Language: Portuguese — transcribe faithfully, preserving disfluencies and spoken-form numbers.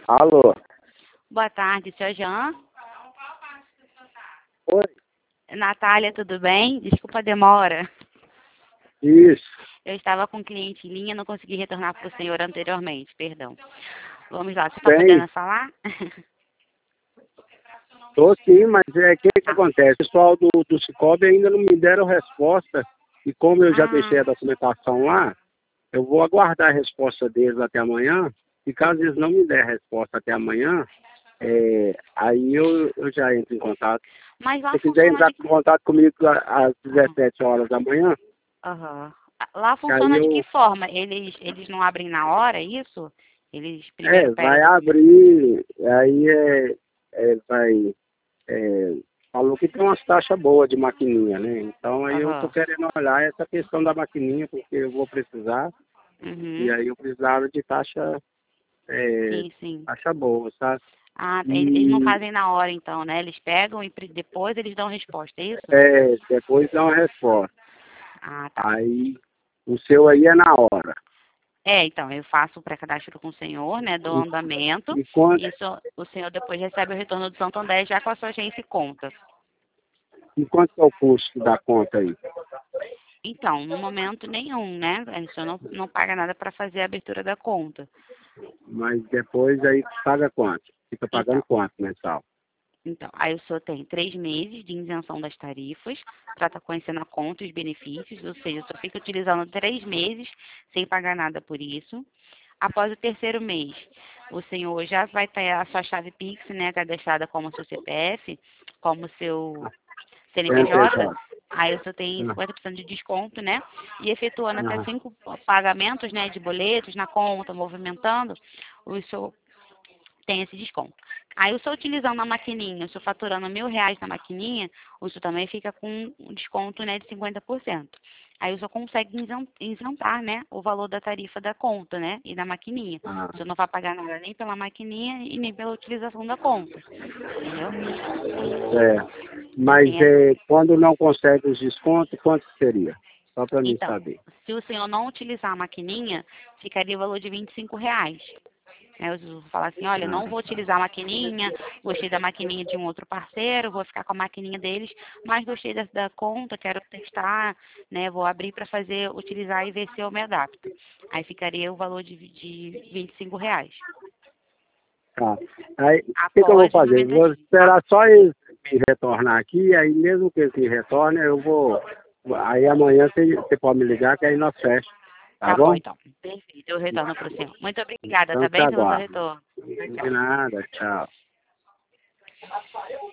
Alô? Boa tarde, senhor Jean. Oi? Natália, tudo bem? Desculpa a demora. Isso. Eu estava com um cliente em linha, não consegui retornar para o senhor anteriormente, perdão. Vamos lá, você está Bem, podendo falar? tô sim, mas é o que, que Tá. acontece? O pessoal do, do Cicobi ainda não me deram resposta e como eu já deixei a Ah, documentação lá, eu vou aguardar a resposta deles até amanhã e caso eles não me derem a resposta até amanhã, é, aí eu, eu já entro em contato. mas Se lá quiser funciona entrar de em que... contato comigo a- às dezessete horas da manhã, Aham. Lá aí funciona de que eu, forma? Eles, eles não abrem na hora, é isso? Eles primeiro é, pegam... vai abrir, aí é, é, vai é, falou que tem umas taxas boas de maquininha, né? Então aí eu tô Aham. querendo olhar essa questão da maquininha, porque eu vou precisar, e Uhum. aí eu precisava de taxa, é, Sim, sim. taxa boa, sabe? Ah, eles eles não E fazem na hora então, né? Eles pegam e pre- depois eles dão resposta, é isso? é, depois dá uma resposta. Ah, tá. Aí o seu aí é na hora. É, então, eu faço o pré-cadastro com o senhor, né, do E, andamento, e, quanto, e so- o senhor depois recebe o retorno do Santander já com a sua agência e conta. e quanto é o custo da conta aí? Então, no momento nenhum, né, o senhor não, não paga nada para fazer a abertura da conta. Mas depois aí paga quanto? Fica pagando Então, quanto mensal? então, aí o senhor tem três meses de isenção das tarifas para estar conhecendo a conta e os benefícios, ou seja, o senhor fica utilizando três meses sem pagar nada por isso. Após o terceiro mês, o senhor já vai ter a sua chave Pix, né, cadastrada como seu C P F, como seu C N P J, C N P J. aí o senhor tem Ah, cinquenta por cento de desconto, né? E efetuando até ah, cinco pagamentos, né, de boletos na conta, movimentando, o senhor tem esse desconto. Aí o senhor utilizando a maquininha, o senhor faturando mil reais na maquininha, o senhor também fica com um desconto, né, de cinquenta por cento. Aí o senhor consegue isen- isentar, né, o valor da tarifa da conta, né, e da maquininha. ah. O senhor não vai pagar nada nem pela maquininha e nem pela utilização da conta, entendeu? É. Aí Mas tem essa... é, quando não consegue os descontos, quanto seria? Só para mim Então, saber. se o senhor não utilizar a maquininha, ficaria o valor de vinte e cinco reais. Né, eu vou falar assim, olha, Ah, não vou utilizar a maquininha, gostei da maquininha de um outro parceiro, vou ficar com a maquininha deles, mas gostei da, da conta, quero testar, né, vou abrir para fazer, utilizar e ver se eu me adapto. Aí ficaria o valor de, de vinte e cinco reais. tá. Aí, o que, que eu vou Após os fazer? Eu noventa vou dias, tá? esperar só eles me retornar aqui, aí mesmo que eles me retornem, eu vou. Aí amanhã você, você pode me ligar, que aí nós fechamos. Tá Tá bom, bom? então. Perfeito, eu retorno para o senhor. Muito obrigada, Então tá te bem, pelo seu aguardo. retorno. De Tchau. nada, tchau.